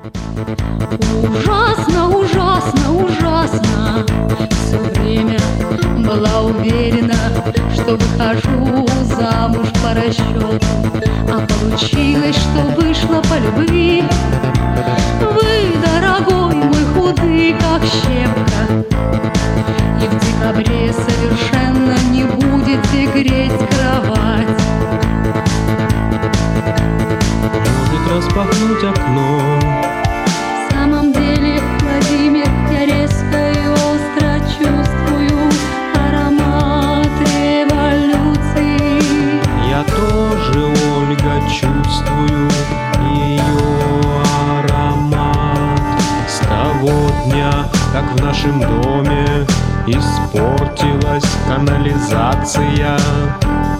Ужасно, ужасно, ужасно. Все время была уверена, что выхожу замуж по расчету, а получилось, что вышла по любви. Вы, дорогой мой, худый, как щепка, и в декабре совершенно не будете греть кровать. Может распахнуть окно? В самом деле, Владимир, я резко и остро чувствую аромат революции. Я тоже, Ольга, чувствую ее аромат. С того дня, как в нашем доме испортилась канализация,